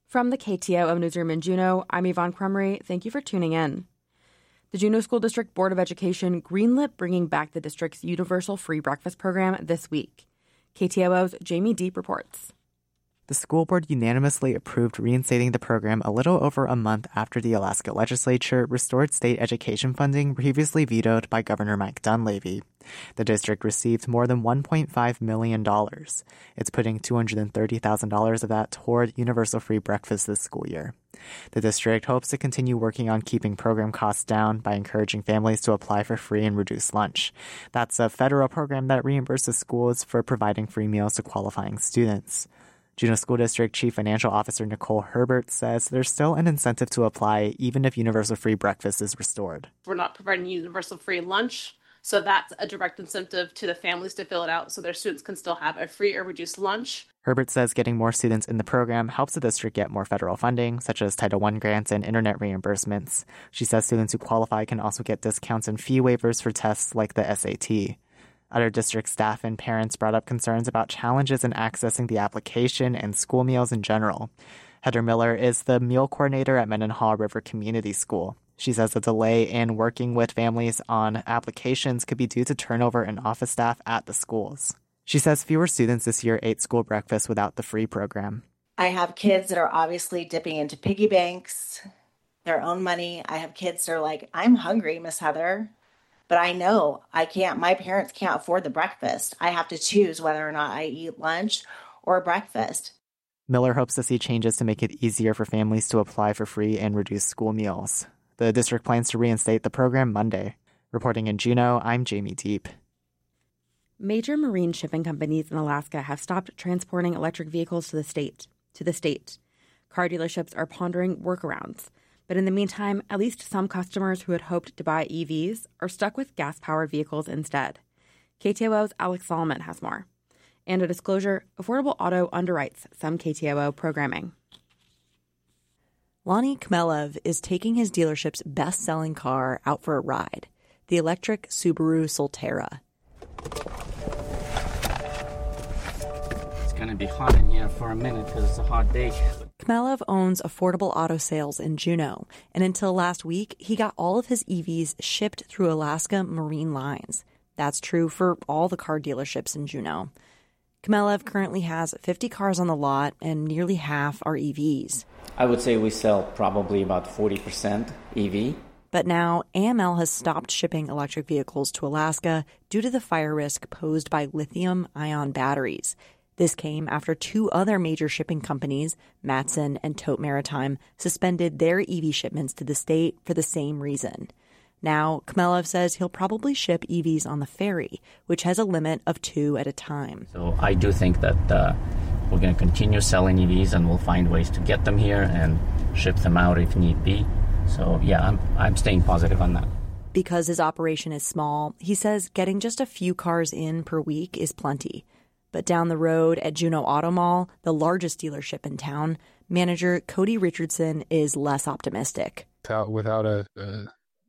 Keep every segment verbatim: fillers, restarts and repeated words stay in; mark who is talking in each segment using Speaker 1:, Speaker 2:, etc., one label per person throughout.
Speaker 1: From the K T O O Newsroom in Juneau, I'm Yvonne Crumry. Thank you for tuning in. The Juneau School District Board of Education greenlit bringing back the district's universal free breakfast program this week. K T O O's Jamie Deep reports.
Speaker 2: The school board unanimously approved reinstating the program a little over a month after the Alaska legislature restored state education funding previously vetoed by Governor Mike Dunleavy. The district received more than one point five million dollars. It's putting two hundred thirty thousand dollars of that toward universal free breakfast this school year. The district hopes to continue working on keeping program costs down by encouraging families to apply for free and reduced lunch. That's a federal program that reimburses schools for providing free meals to qualifying students. Juneau School District Chief Financial Officer Nicole Herbert says there's still an incentive to apply even if universal free breakfast is restored.
Speaker 3: We're not providing universal free lunch, so that's a direct incentive to the families to fill it out so their students can still have a free or reduced lunch.
Speaker 2: Herbert says getting more students in the program helps the district get more federal funding, such as Title one grants and internet reimbursements. She says students who qualify can also get discounts and fee waivers for tests like the S A T. Other district staff and parents brought up concerns about challenges in accessing the application and school meals in general. Heather Miller is the meal coordinator at Mendenhall River Community School. She says the delay in working with families on applications could be due to turnover in office staff at the schools. She says fewer students this year ate school breakfast without the free program.
Speaker 4: I have kids that are obviously dipping into piggy banks, their own money. I have kids that are like, I'm hungry, Miss Heather. But I know I can't, my parents can't afford the breakfast. I have to choose whether or not I eat lunch or breakfast.
Speaker 2: Miller hopes to see changes to make it easier for families to apply for free and reduced school meals. The district plans to reinstate the program Monday. Reporting in Juneau, I'm Jamie Deep.
Speaker 1: Major marine shipping companies in Alaska have stopped transporting electric vehicles to the state. To the state. Car dealerships are pondering workarounds. But in the meantime, at least some customers who had hoped to buy E Vs are stuck with gas-powered vehicles instead. K T O O's Alex Solomon has more. And a disclosure, Affordable Auto underwrites some K T O O programming.
Speaker 5: Lonnie Khmelev is taking his dealership's best-selling car out for a ride, the electric Subaru Solterra.
Speaker 6: It's going to be hot in here for a minute because it's a hot day.
Speaker 5: Khmelev owns Affordable Auto Sales in Juneau, and until last week, he got all of his E Vs shipped through Alaska Marine Lines. That's true for all the car dealerships in Juneau. Khmelev currently has fifty cars on the lot, and nearly half are E Vs.
Speaker 6: I would say we sell probably about forty percent E V.
Speaker 5: But now, A M L has stopped shipping electric vehicles to Alaska due to the fire risk posed by lithium-ion batteries. This came after two other major shipping companies, Matson and Tote Maritime, suspended their E V shipments to the state for the same reason. Now, Khmelev says he'll probably ship E Vs on the ferry, which has a limit of two at a time.
Speaker 6: So I do think that uh, we're going to continue selling E Vs, and we'll find ways to get them here and ship them out if need be. So yeah, I'm I'm staying positive on that.
Speaker 5: Because his operation is small, he says getting just a few cars in per week is plenty. But down the road at Juneau Auto Mall, the largest dealership in town, manager Cody Richardson is less optimistic.
Speaker 7: Without, without a, a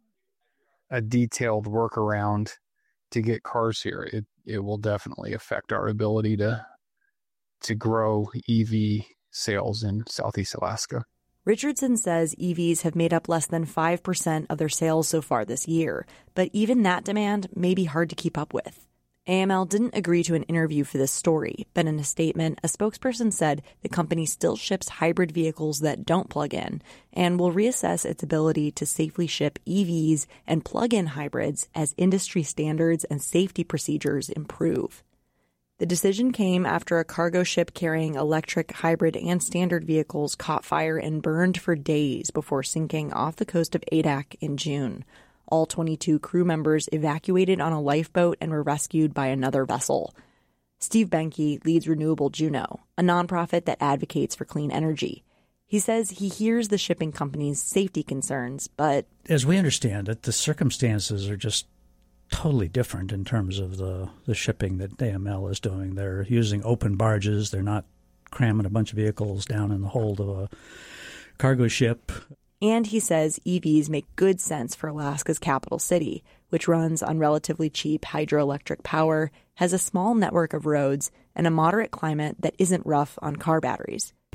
Speaker 7: a detailed workaround to get cars here, it, it will definitely affect our ability to to grow E V sales in Southeast Alaska.
Speaker 5: Richardson says E Vs have made up less than five percent of their sales so far this year, but even that demand may be hard to keep up with. A M L didn't agree to an interview for this story, but in a statement, a spokesperson said the company still ships hybrid vehicles that don't plug in and will reassess its ability to safely ship E Vs and plug-in hybrids as industry standards and safety procedures improve. The decision came after a cargo ship carrying electric, hybrid, and standard vehicles caught fire and burned for days before sinking off the coast of Adak in June. All twenty-two crew members evacuated on a lifeboat and were rescued by another vessel. Steve Benke leads Renewable Juneau, a nonprofit that advocates for clean energy. He says he hears the shipping company's safety concerns, but...
Speaker 8: As we understand it, the circumstances are just totally different in terms of the, the shipping that A M L is doing. They're using open barges. They're not cramming a bunch of vehicles down in the hold of a cargo ship.
Speaker 5: And he says E Vs make good sense for Alaska's capital city, which runs on relatively cheap hydroelectric power, has a small network of roads, and a moderate climate that isn't rough on car batteries.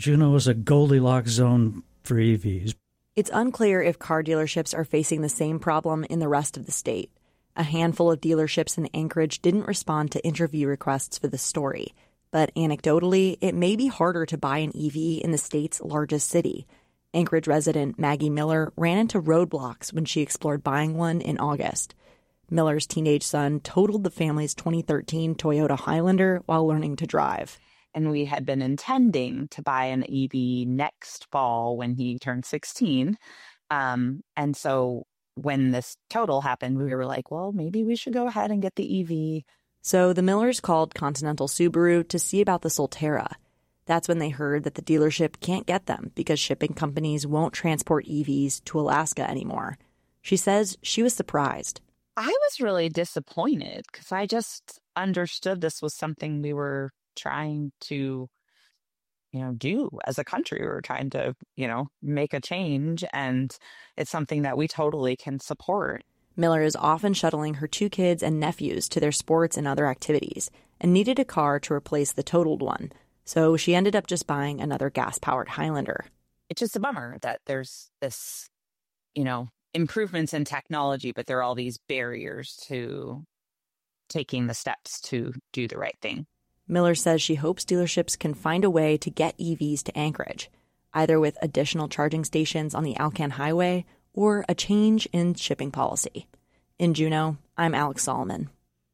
Speaker 8: Juneau is a Goldilocks zone for E Vs.
Speaker 5: It's unclear if car dealerships are facing the same problem in the rest of the state. A handful of dealerships in Anchorage didn't respond to interview requests for the story. But anecdotally, it may be harder to buy an E V in the state's largest city. Anchorage resident Maggie Miller ran into roadblocks when she explored buying one in August. Miller's teenage son totaled the family's twenty thirteen Toyota Highlander while learning to drive.
Speaker 9: And we had been intending to buy an E V next fall when he turned sixteen. Um, and so when this total happened, we were like, well, maybe we should go ahead and get the E V.
Speaker 5: So the Millers called Continental Subaru to see about the Solterra. That's when they heard that the dealership can't get them because shipping companies won't transport E Vs to Alaska anymore. She says she was surprised.
Speaker 9: I was really disappointed because I just understood this was something we were trying to, you know, do as a country. We were trying to, you know, make a change, and it's something that we totally can support.
Speaker 5: Miller is often shuttling her two kids and nephews to their sports and other activities and needed a car to replace the totaled one. So she ended up just buying another gas-powered Highlander.
Speaker 9: It's just a bummer that there's this, you know, improvements in technology, but there are all these barriers to taking the steps to do the right thing.
Speaker 5: Miller says she hopes dealerships can find a way to get E Vs to Anchorage, either with additional charging stations on the Alcan Highway or a change in shipping policy. In Juneau, I'm Alex Solomon.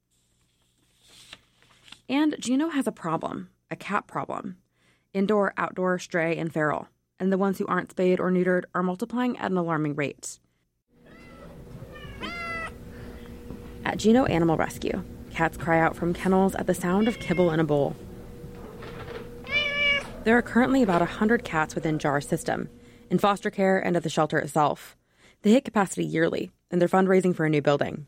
Speaker 1: And Juneau has a problem, a cat problem. Indoor, outdoor, stray, and feral. And the ones who aren't spayed or neutered are multiplying at an alarming rate. At Juneau Animal Rescue, cats cry out from kennels at the sound of kibble in a bowl. There are currently about one hundred cats within J A R's system, in foster care and at the shelter itself. They hit capacity yearly, and they're fundraising for a new building.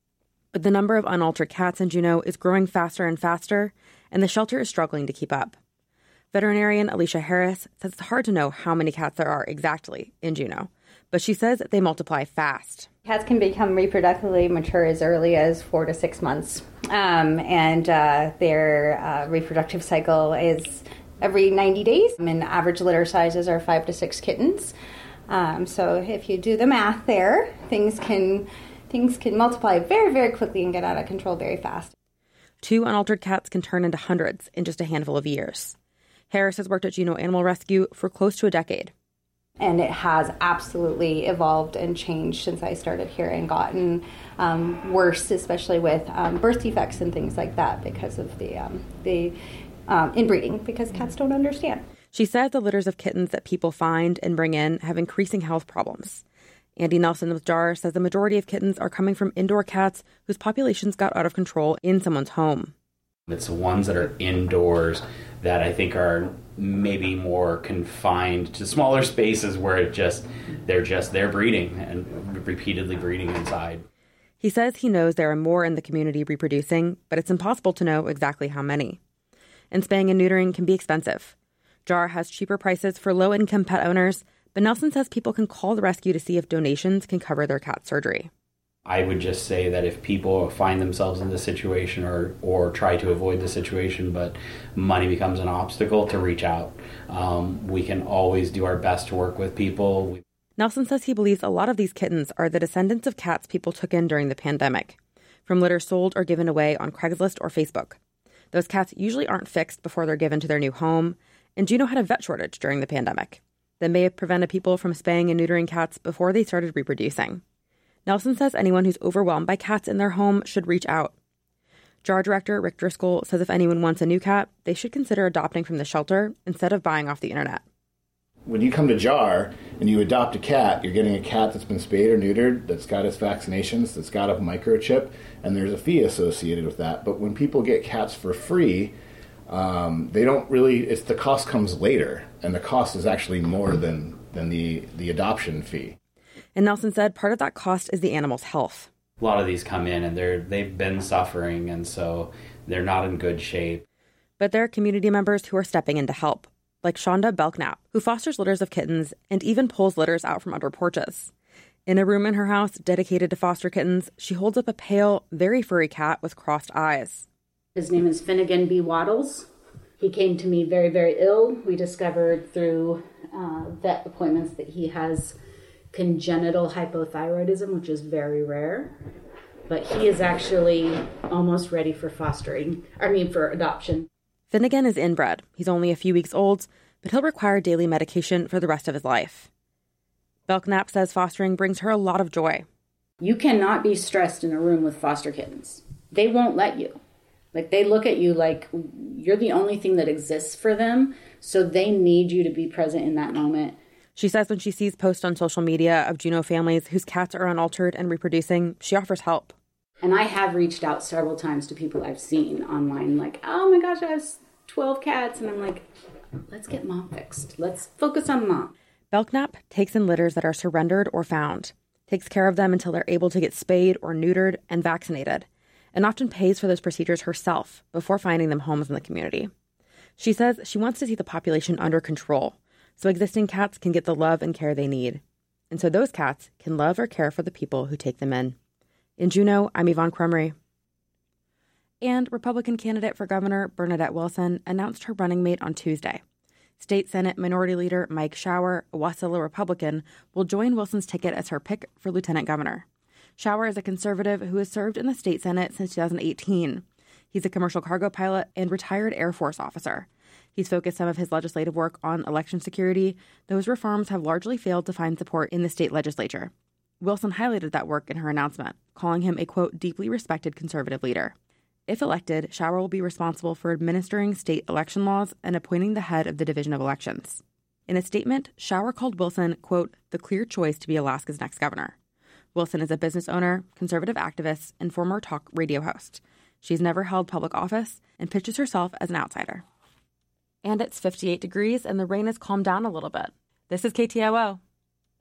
Speaker 1: But the number of unaltered cats in Juneau is growing faster and faster, and the shelter is struggling to keep up. Veterinarian Alicia Harris says it's hard to know how many cats there are exactly in Juneau, but she says they multiply fast.
Speaker 10: Cats can become reproductively mature as early as four to six months, um, and uh, their uh, reproductive cycle is every ninety days, and average litter sizes are five to six kittens. Um, so if you do the math there, things can things can multiply very, very quickly and get out of control very fast.
Speaker 1: Two unaltered cats can turn into hundreds in just a handful of years. Harris has worked at Juneau Animal Rescue for close to a decade.
Speaker 10: And it has absolutely evolved and changed since I started here, and gotten um, worse, especially with um, birth defects and things like that because of the um, the um, inbreeding, because cats don't understand.
Speaker 1: She says the litters of kittens that people find and bring in have increasing health problems. Andy Nelson with J A R says the majority of kittens are coming from indoor cats whose populations got out of control in someone's home.
Speaker 11: It's the ones that are indoors that I think are maybe more confined to smaller spaces where it just they're just they're breeding and repeatedly breeding inside.
Speaker 1: He says he knows there are more in the community reproducing, but it's impossible to know exactly how many. And spaying and neutering can be expensive. J A R has cheaper prices for low-income pet owners, but Nelson says people can call the rescue to see if donations can cover their cat surgery.
Speaker 11: I would just say that if people find themselves in this situation or, or try to avoid the situation, but money becomes an obstacle, to reach out. Um, we can always do our best to work with people.
Speaker 1: Nelson says he believes a lot of these kittens are the descendants of cats people took in during the pandemic, from litter sold or given away on Craigslist or Facebook. Those cats usually aren't fixed before they're given to their new home, and Juneau had a vet shortage during the pandemic that may have prevented people from spaying and neutering cats before they started reproducing. Nelson says anyone who's overwhelmed by cats in their home should reach out. J A R Director Rick Driscoll says if anyone wants a new cat, they should consider adopting from the shelter instead of buying off the internet.
Speaker 12: When you come to J A R and you adopt a cat, you're getting a cat that's been spayed or neutered, that's got its vaccinations, that's got a microchip, and there's a fee associated with that. But when people get cats for free, um, they don't really, it's the cost comes later, and the cost is actually more than, than the, the adoption fee.
Speaker 1: And Nelson said part of that cost is the animal's health.
Speaker 11: A lot of these come in and they're they've been suffering, and so they're not in good shape.
Speaker 1: But there are community members who are stepping in to help, like Shonda Belknap, who fosters litters of kittens and even pulls litters out from under porches. In a room in her house dedicated to foster kittens, she holds up a pale, very furry cat with crossed eyes.
Speaker 13: His name is Finnegan B. Waddles. He came to me very, very ill. We discovered through uh, vet appointments that he has congenital hypothyroidism, which is very rare. But he is actually almost ready for fostering, I mean, for adoption.
Speaker 1: Finnegan is inbred. He's only a few weeks old, but he'll require daily medication for the rest of his life. Belknap says fostering brings her a lot of joy.
Speaker 13: You cannot be stressed in a room with foster kittens. They won't let you. Like, they look at you like you're the only thing that exists for them, so they need you to be present in that moment.
Speaker 1: She says when she sees posts on social media of Juneau families whose cats are unaltered and reproducing, she offers help.
Speaker 13: And I have reached out several times to people I've seen online, like, oh my gosh, I have twelve cats. And I'm like, let's get mom fixed. Let's focus on mom.
Speaker 1: Belknap takes in litters that are surrendered or found, takes care of them until they're able to get spayed or neutered and vaccinated, and often pays for those procedures herself before finding them homes in the community. She says she wants to see the population under control so existing cats can get the love and care they need, and so those cats can love or care for the people who take them in. In Juneau, I'm Yvonne Crumry. And Republican candidate for governor Bernadette Wilson announced her running mate on Tuesday. State Senate Minority Leader Mike Shower, a Wasilla Republican, will join Wilson's ticket as her pick for lieutenant governor. Shower is a conservative who has served in the state Senate since two thousand eighteen. He's a commercial cargo pilot and retired Air Force officer. He's focused some of his legislative work on election security. Those reforms have largely failed to find support in the state legislature. Wilson highlighted that work in her announcement, calling him a, quote, deeply respected conservative leader. If elected, Shower will be responsible for administering state election laws and appointing the head of the Division of Elections. In a statement, Shower called Wilson, quote, the clear choice to be Alaska's next governor. Wilson is a business owner, conservative activist, and former talk radio host. She's never held public office and pitches herself as an outsider. And it's fifty-eight degrees and the rain has calmed down a little bit. This is K T O O.